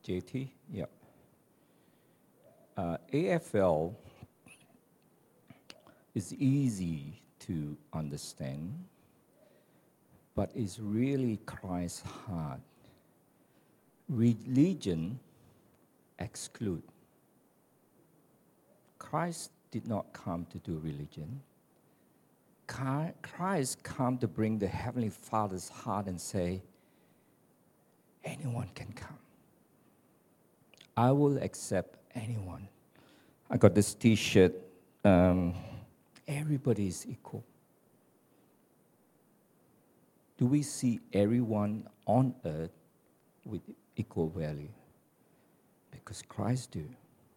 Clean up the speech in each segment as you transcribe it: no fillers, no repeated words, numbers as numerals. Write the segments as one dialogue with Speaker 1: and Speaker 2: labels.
Speaker 1: JT? Yeah. AFL is easy to understand, but it's really Christ's heart. Religion exclude. Christ did not come to do religion. Christ came to bring the Heavenly Father's heart and say, anyone can come. I will accept anyone. I got this T-shirt, everybody is equal. Do we see everyone on earth with equal value? Because Christ do.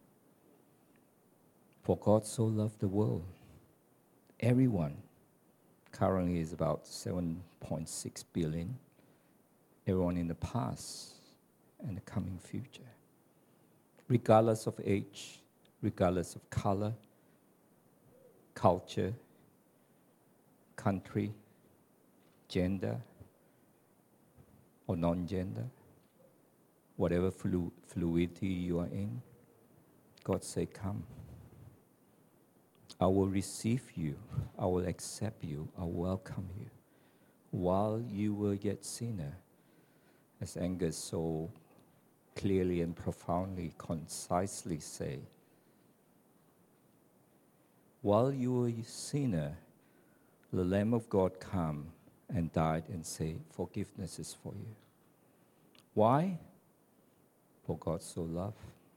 Speaker 1: For God so loved the world. Everyone currently is about 7.6 billion. Everyone in the past and the coming future. Regardless of age, regardless of color, culture, country, gender, or non-gender, whatever fluidity you are in, God say, come. I will receive you. I will accept you. I will welcome you. While you were yet sinner, as Angus so clearly and profoundly, concisely say, while you were a sinner, the Lamb of God came and died and said, forgiveness is for you. Why? For God so loved.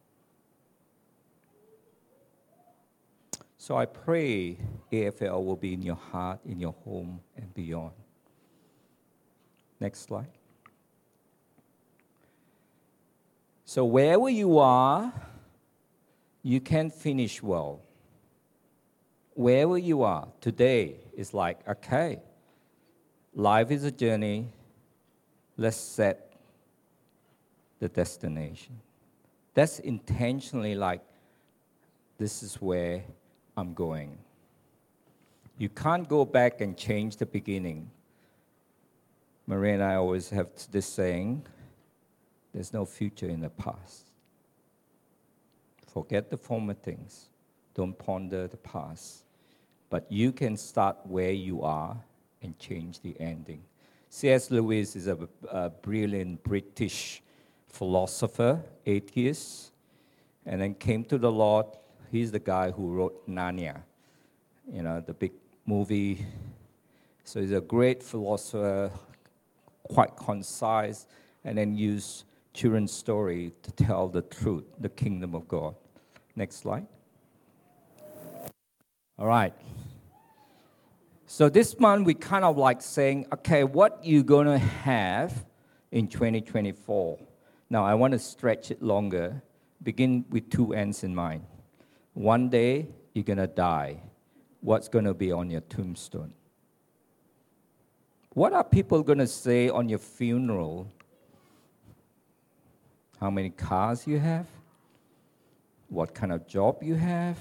Speaker 1: So I pray AFL will be in your heart, in your home, and beyond. Next slide. So wherever you are, you can finish well. Wherever you are, today is like, okay, life is a journey. Let's set the destination. That's intentionally like, this is where I'm going. You can't go back and change the beginning. Maria and I always have this saying, there's no future in the past. Forget the former things. Don't ponder the past. But you can start where you are and change the ending. C.S. Lewis is a brilliant British philosopher, atheist, and then came to the Lord. He's the guy who wrote Narnia, the big movie. So he's a great philosopher, quite concise, and then used children's story to tell the truth, the kingdom of God. Next slide. All right. So this month, we kind of like saying, okay, what you going to have in 2024? Now, I want to stretch it longer. Begin with two ends in mind. One day, you're going to die. What's going to be on your tombstone? What are people going to say on your funeral? How many cars you have? What kind of job you have?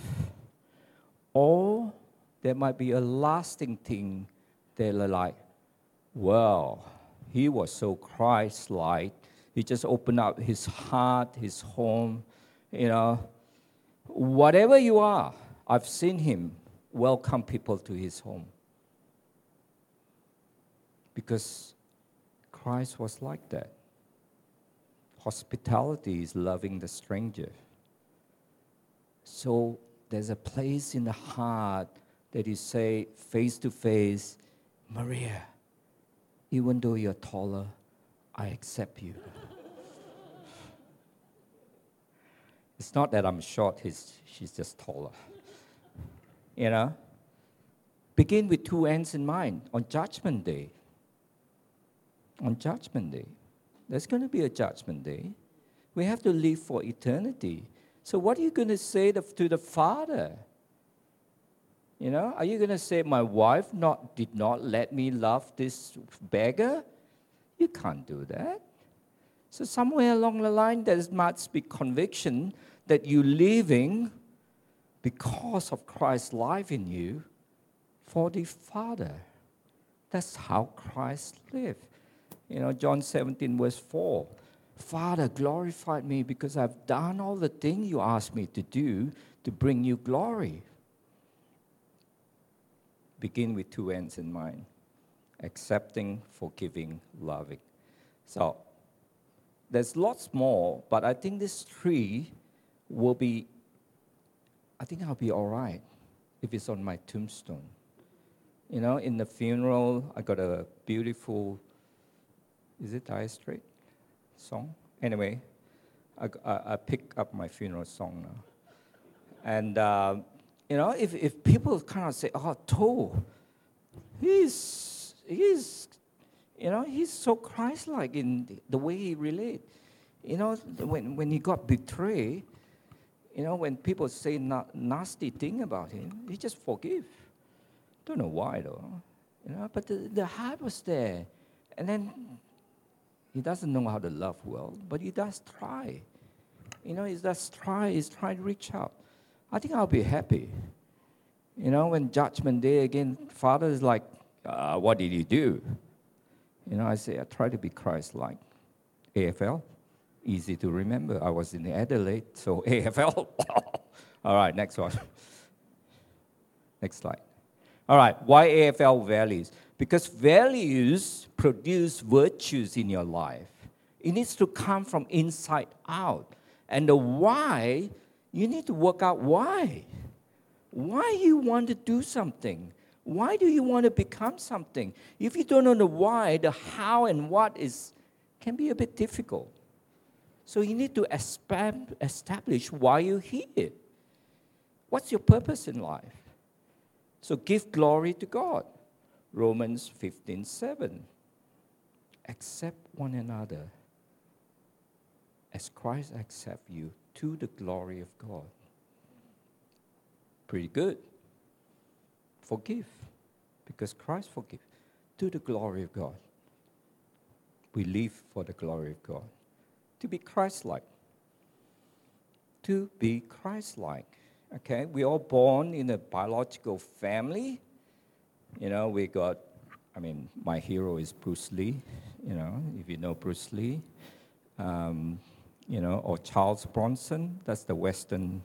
Speaker 1: Or there might be a lasting thing. They're like, well, he was so Christ-like. He just opened up his heart, his home, Whatever you are, I've seen him welcome people to his home. Because Christ was like that. Hospitality is loving the stranger. So there's a place in the heart that you say face to face, Maria, even though you're taller, I accept you. It's not that I'm short, she's just taller. Begin with two ends in mind. On Judgment Day, there's going to be a Judgment Day. We have to live for eternity. So what are you going to say to the Father? Are you going to say, my wife did not let me love this beggar? You can't do that. So somewhere along the line, there must be conviction that you're living because of Christ's life in you for the Father. That's how Christ lived. John 17, verse 4. Father, glorify me because I've done all the things you asked me to do to bring you glory. Begin with two ends in mind: accepting, forgiving, loving. So, there's lots more, but I think these three will be, I think I'll be all right if it's on my tombstone. You know, in the funeral, I got a beautiful, is it Dire Straits song? Anyway, I pick up my funeral song now. And, you know, if people kind of say, oh, Toe, he's, you know, he's so Christ-like in the way he relates. You know, when he got betrayed, you know, when people say nasty thing about him, he just forgive. Don't know why though, you know. But the heart was there, and then he doesn't know how to love well, but he does try. You know, he does try. He's trying to reach out. I think I'll be happy. You know, when Judgment Day again, Father is like, "What did you do?" You know, I say, I try to be Christ-like. AFL, easy to remember. I was in Adelaide, so AFL. All right, next one. Next slide. All right, why AFL values? Because values produce virtues in your life. It needs to come from inside out. And the why, you need to work out why. Why you want to do something. Why do you want to become something? If you don't know the why, the how and what can be a bit difficult. So you need to establish why you're here. What's your purpose in life? So give glory to God. Romans 15:7. Accept one another as Christ accepts you to the glory of God. Pretty good. Forgive, because Christ forgives, to the glory of God. We live for the glory of God. To be Christ-like. To be Christ-like. Okay, we're all born in a biological family. You know, we got, my hero is Bruce Lee, you know, if you know Bruce Lee. You know, or Charles Bronson, that's the Western.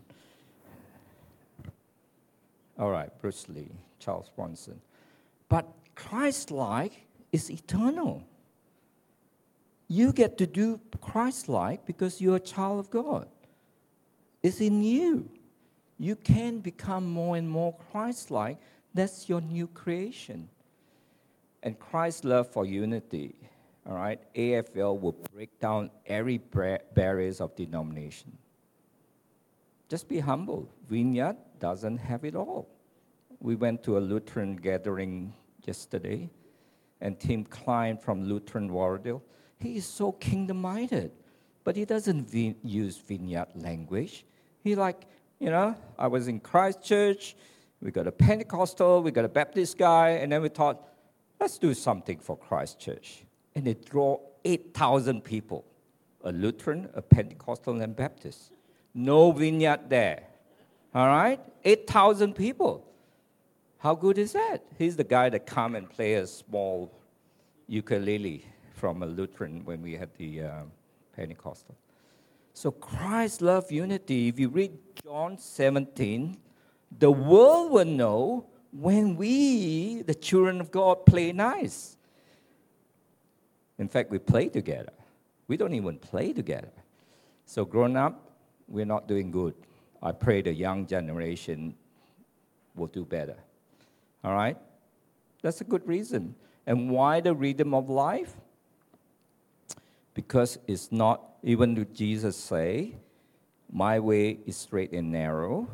Speaker 1: All right, Bruce Lee, Charles Bronson. But Christ-like is eternal. You get to do Christ-like because you're a child of God. It's in you. You can become more and more Christ-like. That's your new creation. And Christ's love for unity, all right, AFL will break down every barriers of denomination. Just be humble. Vineyard doesn't have it all. We went to a Lutheran gathering yesterday, and Tim Klein from Lutheran Warredale, he is so kingdom-minded, but he doesn't use vineyard language. He like, you know, I was in Christchurch, we got a Pentecostal, we got a Baptist guy, and then we thought, let's do something for Christchurch. And it drew 8,000 people, a Lutheran, a Pentecostal, and Baptist. No vineyard there, all right? 8,000 people. How good is that? He's the guy that come and play a small ukulele from a Lutheran when we had the Pentecostal. So Christ love unity. If you read John 17, the world will know when we, the children of God, play nice. In fact, we play together. We don't even play together. So grown up, we're not doing good. I pray the young generation will do better. All right? That's a good reason. And why the rhythm of life? Because it's not, even though Jesus say, my way is straight and narrow,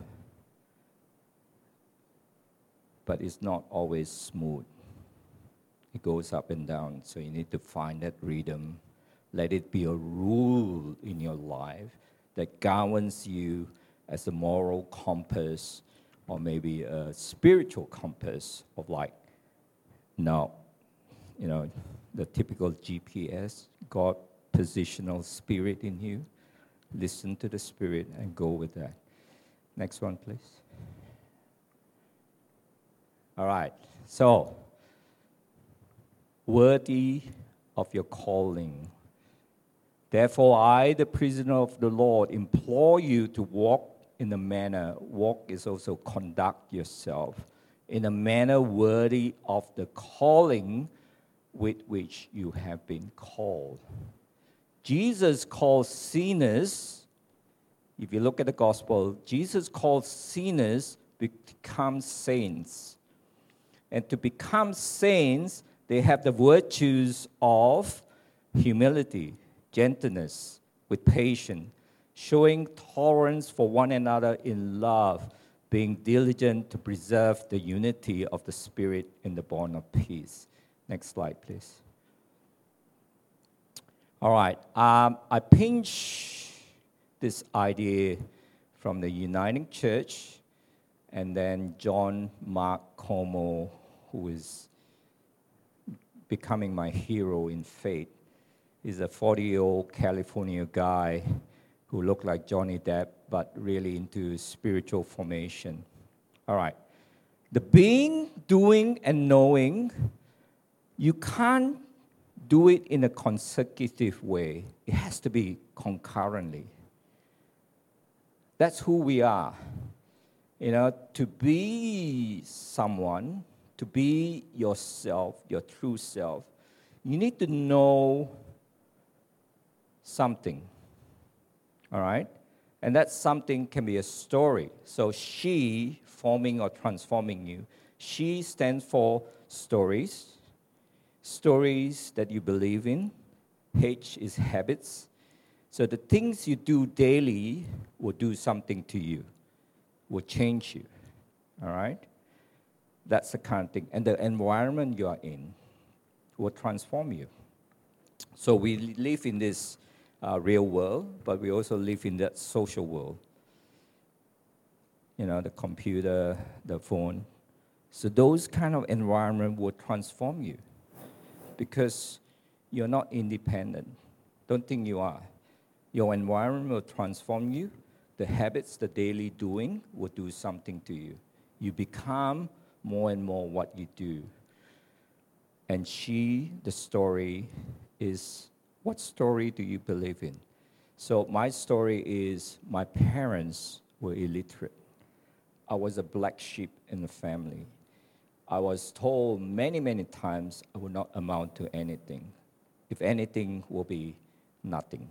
Speaker 1: but it's not always smooth. It goes up and down, so you need to find that rhythm. Let it be a rule in your life that governs you as a moral compass or maybe a spiritual compass of like, no, you know, the typical GPS, God positional spirit in you. Listen to the Spirit and go with that. Next one, please. All right, so worthy of your calling. Therefore, I, the prisoner of the Lord, implore you to walk in a manner, walk is also conduct yourself, in a manner worthy of the calling with which you have been called. Jesus calls sinners, if you look at the gospel, Jesus calls sinners become saints. And to become saints, they have the virtues of humility, gentleness, with patience, showing tolerance for one another in love, being diligent to preserve the unity of the Spirit in the bond of peace. Next slide, please. All right, I pinched this idea from the Uniting Church, and then John Mark Como, who is becoming my hero in faith. He's a 40-year-old California guy who looked like Johnny Depp, but really into spiritual formation. All right. The being, doing, and knowing, you can't do it in a consecutive way. It has to be concurrently. That's who we are. You know, to be someone, to be yourself, your true self, you need to know something, all right? And that something can be a story. So she, forming or transforming you, she stands for stories, stories that you believe in. H is habits. So the things you do daily will do something to you, will change you, all right? That's the kind of thing. And the environment you are in will transform you. So we live in this real world, but we also live in that social world. You know, the computer, the phone. So those kind of environment will transform you because you're not independent. Don't think you are. Your environment will transform you. The habits, the daily doing will do something to you. You become more and more what you do. And she, the story, is what story do you believe in? So my story is my parents were illiterate. I was a black sheep in the family. I was told many, many times I would not amount to anything. If anything, will be nothing.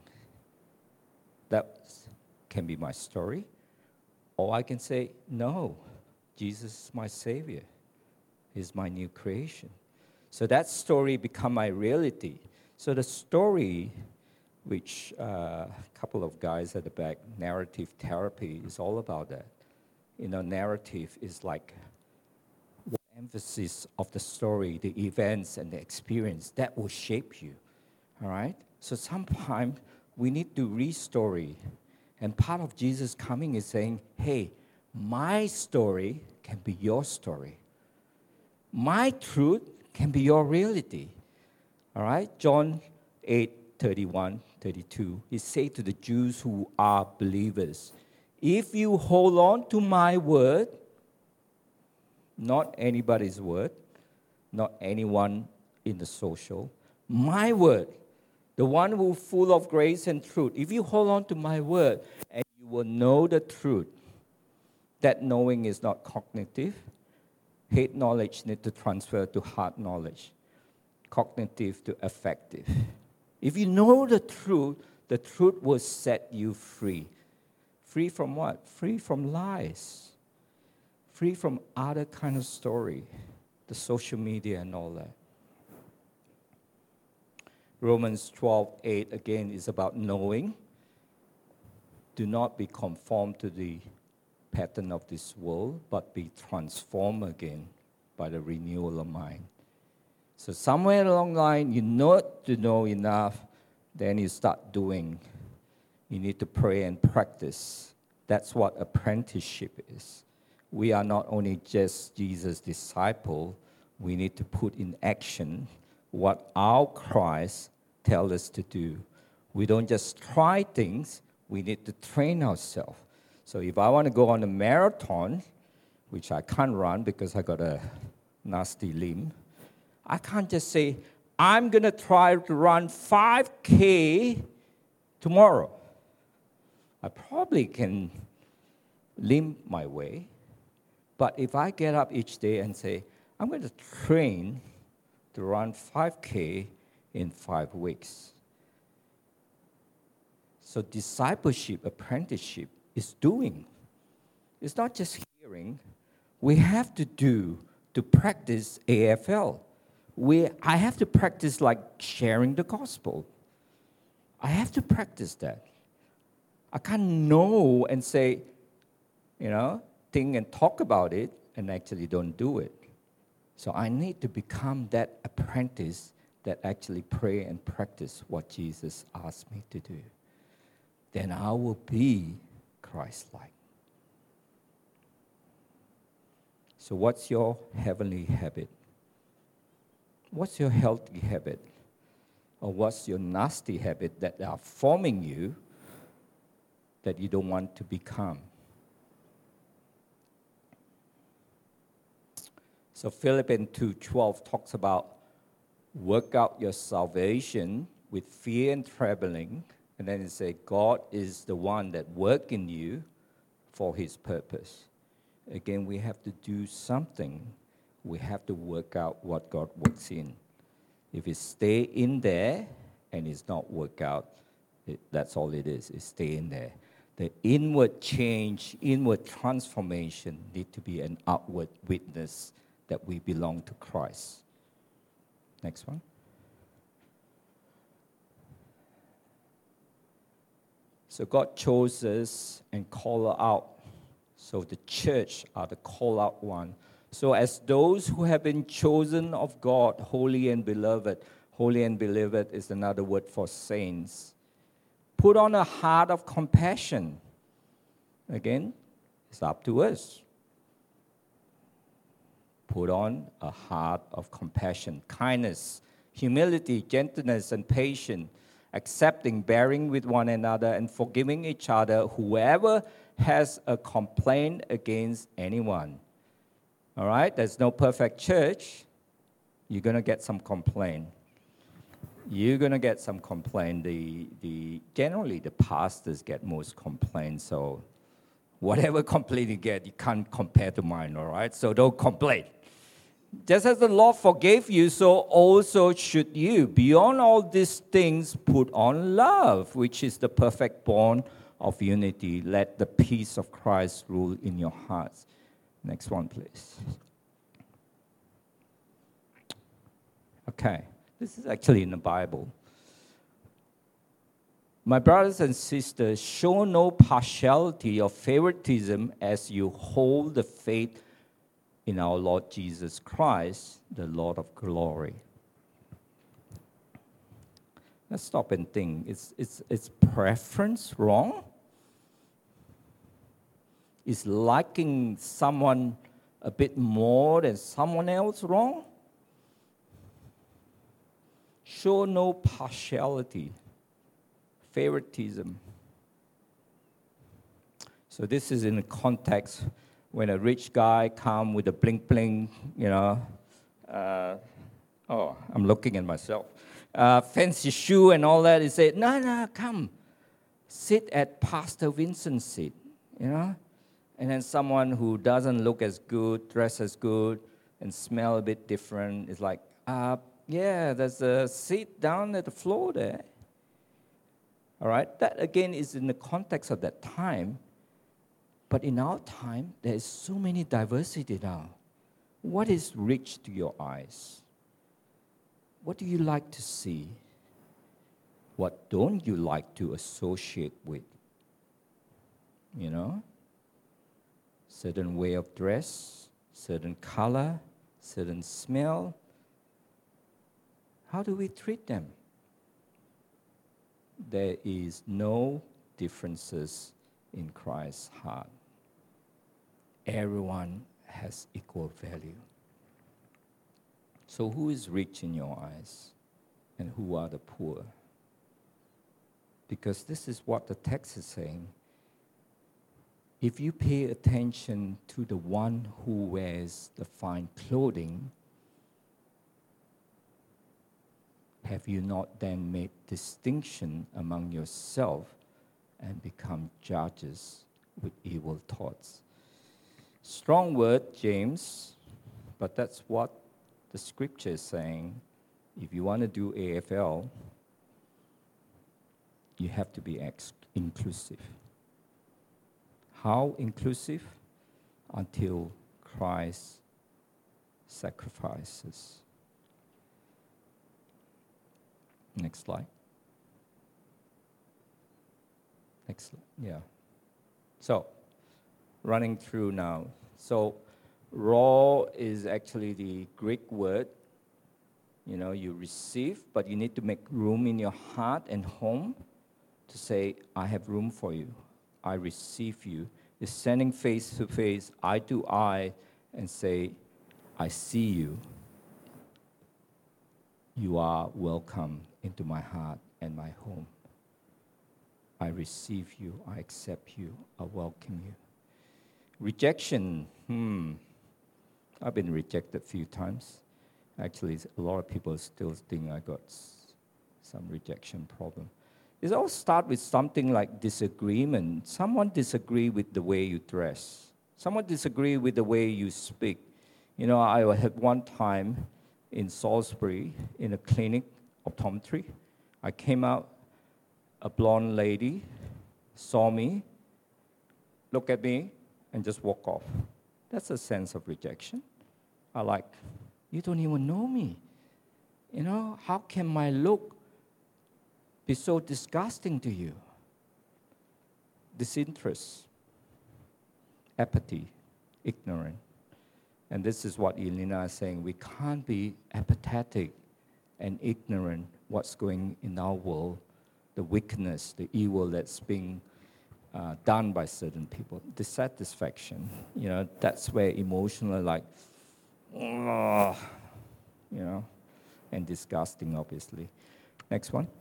Speaker 1: That can be my story. Or I can say, no, Jesus is my Savior. He's my new creation. So that story become my reality. So the story, which a couple of guys at the back, narrative therapy, is all about that. You know, narrative is like the emphasis of the story, the events and the experience, that will shape you, all right? So sometimes we need to re-story. And part of Jesus coming is saying, hey, my story can be your story. My truth can be your reality. All right? John 8:31-32. He said to the Jews who are believers, if you hold on to my word, not anybody's word, not anyone in the social, my word, the one who's full of grace and truth, if you hold on to my word, and you will know the truth, that knowing is not cognitive. Head knowledge needs to transfer to heart knowledge. Cognitive to affective. If you know the truth will set you free. Free from what? Free from lies. Free from other kind of story, the social media and all that. Romans 12:8 again is about knowing. Do not be conformed to the pattern of this world, but be transformed again by the renewal of mind. So somewhere along the line, you need to know enough, then you start doing. You need to pray and practice. That's what apprenticeship is. We are not only just Jesus' disciple, we need to put in action what our Christ tells us to do. We don't just try things, we need to train ourselves. So if I want to go on a marathon, which I can't run because I got a nasty limb, I can't just say, I'm going to try to run 5K tomorrow. I probably can limp my way, but if I get up each day and say, I'm going to train to run 5K in 5 weeks. So discipleship, apprenticeship is doing. It's not just hearing. We have to do to practice AFL. I have to practice like sharing the gospel. I have to practice that. I can't know and say, think and talk about it and actually don't do it. So I need to become that apprentice that actually pray and practice what Jesus asked me to do. Then I will be Christ-like. So what's your heavenly habit? What's your healthy habit? Or what's your nasty habit that are forming you that you don't want to become? So Philippians 2:12 talks about work out your salvation with fear and trembling. And then it says, God is the one that works in you for his purpose. Again, we have to do something. We have to work out what God works in. If it stay in there and it's not work out, that's all it is. It stay in there. The inward change, inward transformation need to be an outward witness that we belong to Christ. Next one. So God chose us and called us out. So the church are the called out one. So as those who have been chosen of God, holy and beloved is another word for saints. Put on a heart of compassion. Again, it's up to us. Put on a heart of compassion, kindness, humility, gentleness, and patience, accepting, bearing with one another, and forgiving each other, whoever has a complaint against anyone. All right? There's no perfect church. You're going to get some complaint. You're going to get some complaint. Generally, the pastors get most complaints, so whatever complaint you get, you can't compare to mine, all right? So don't complain. Just as the Lord forgave you, so also should you. Beyond all these things, put on love, which is the perfect bond of unity. Let the peace of Christ rule in your hearts. Next one, please. Okay, this is actually in the Bible. My brothers and sisters, show no partiality or favoritism as you hold the faith in our Lord Jesus Christ, the Lord of glory. Let's stop and think. Is preference wrong? Is liking someone a bit more than someone else wrong? Show no partiality, favoritism. So this is in the context when a rich guy come with a bling bling, I'm looking at myself. Fancy shoe and all that. He said, no, come. Sit at Pastor Vincent's seat, And then someone who doesn't look as good, dress as good, and smell a bit different is like, there's a seat down at the floor there. All right? That, again, is in the context of that time. But in our time, there is so many diversity now. What is rich to your eyes? What do you like to see? What don't you like to associate with? Certain way of dress, certain color, certain smell. How do we treat them? There is no differences in Christ's heart. Everyone has equal value. So who is rich in your eyes and who are the poor? Because this is what the text is saying. If you pay attention to the one who wears the fine clothing, have you not then made distinction among yourself and become judges with evil thoughts? Strong word, James, but that's what the scripture is saying. If you want to do AFL, you have to be inclusive. How inclusive? Until Christ sacrifices. Next slide. Next slide. Yeah. So, running through now. So, raw is actually the Greek word. You know, you receive, but you need to make room in your heart and home to say, I have room for you. I receive you. It's standing face to face, eye to eye, and say, I see you. You are welcome into my heart and my home. I receive you. I accept you. I welcome you. Rejection. I've been rejected a few times. Actually, a lot of people still think I got some rejection problem. It all starts with something like disagreement. Someone disagree with the way you dress. Someone disagree with the way you speak. You know, I had one time in Salisbury in a clinic, optometry. I came out, a blonde lady saw me, looked at me, and just walk off. That's a sense of rejection. I like, you don't even know me. You know, how can my look be so disgusting to you? Disinterest, apathy, ignorant. And this is what Elena is saying. We can't be apathetic and ignorant what's going in our world, the wickedness, the evil that's being done by certain people. Dissatisfaction, you know, that's where emotional, like, you know, and disgusting, obviously. Next one.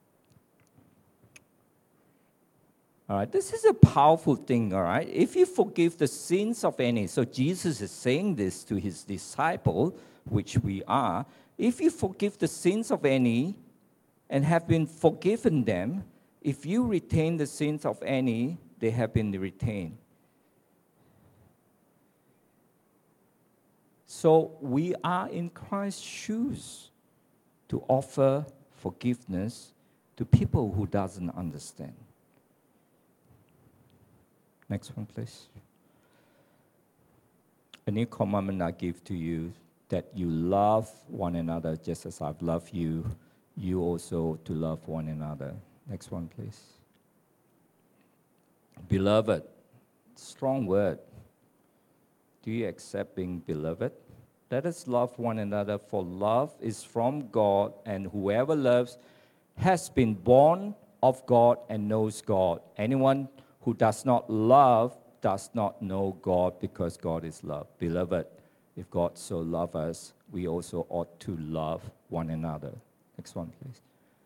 Speaker 1: All right, this is a powerful thing, all right? If you forgive the sins of any, so Jesus is saying this to his disciple, which we are, if you forgive the sins of any and have been forgiven them, if you retain the sins of any, they have been retained. So we are in Christ's shoes to offer forgiveness to people who doesn't understand. Next one, please. A new commandment I give to you, that you love one another just as I've loved you, you also to love one another. Next one, please. Beloved, strong word. Do you accept being beloved? Let us love one another, for love is from God, and whoever loves has been born of God and knows God. Anyone who does not love does not know God, because God is love. Beloved, if God so loves us, we also ought to love one another. Next one, please.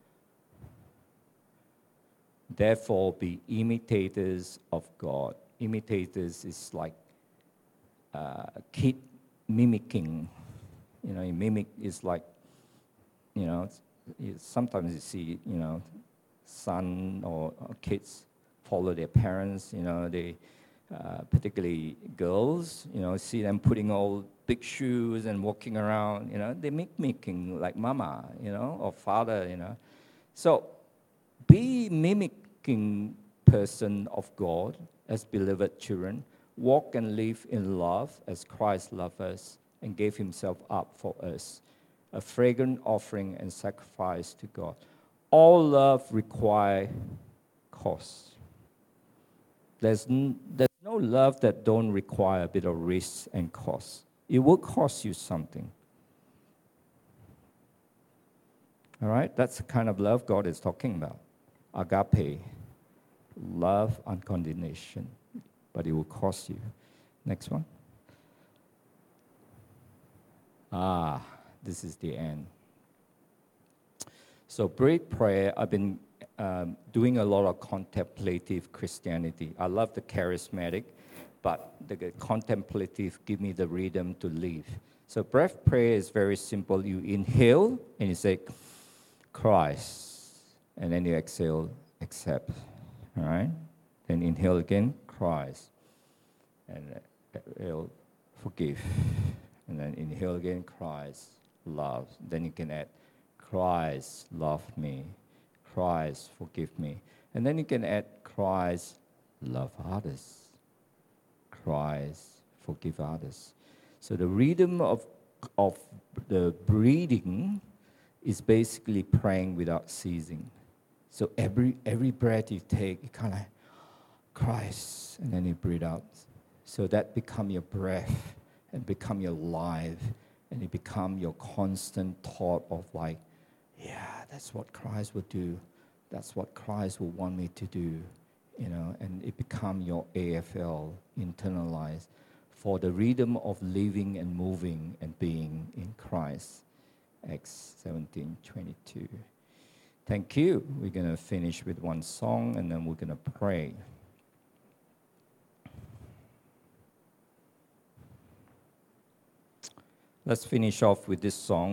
Speaker 1: Therefore, be imitators of God. Imitators is like kid mimicking. You know, mimic is like, you know, sometimes you see, you know, son or kids follow their parents, you know, they, particularly girls, you know, see them putting all big shoes and walking around, you know, they mimicking like mama, you know, or father, you know. So be mimicking person of God as beloved children. Walk and live in love as Christ loved us and gave himself up for us, a fragrant offering and sacrifice to God. All love requires cost. There's no love that don't require a bit of risk and cost. It will cost you something. All right? That's the kind of love God is talking about. Agape, love unconditional, but it will cost you. Next one. This is the end. So brief prayer, I've been doing a lot of contemplative Christianity. I love the charismatic, but the contemplative give me the rhythm to live. So breath prayer is very simple. You inhale and you say, Christ. And then you exhale, accept. All right? Then inhale again, Christ. And exhale, forgive. And then inhale again, Christ, love. Then you can add, Christ, love me. Christ, forgive me. And then you can add, Christ, love others. Christ, forgive others. So the rhythm of the breathing is basically praying without ceasing. So every breath you take, you kind of like, Christ, and then you breathe out. So that become your breath and become your life, and it become your constant thought of like, yeah, that's what Christ would do. That's what Christ will want me to do, you know, and it become your AFL, internalized, for the rhythm of living and moving and being in Christ. Acts 17:22. Thank you. We're going to finish with one song, and then we're going to pray. Let's finish off with this song.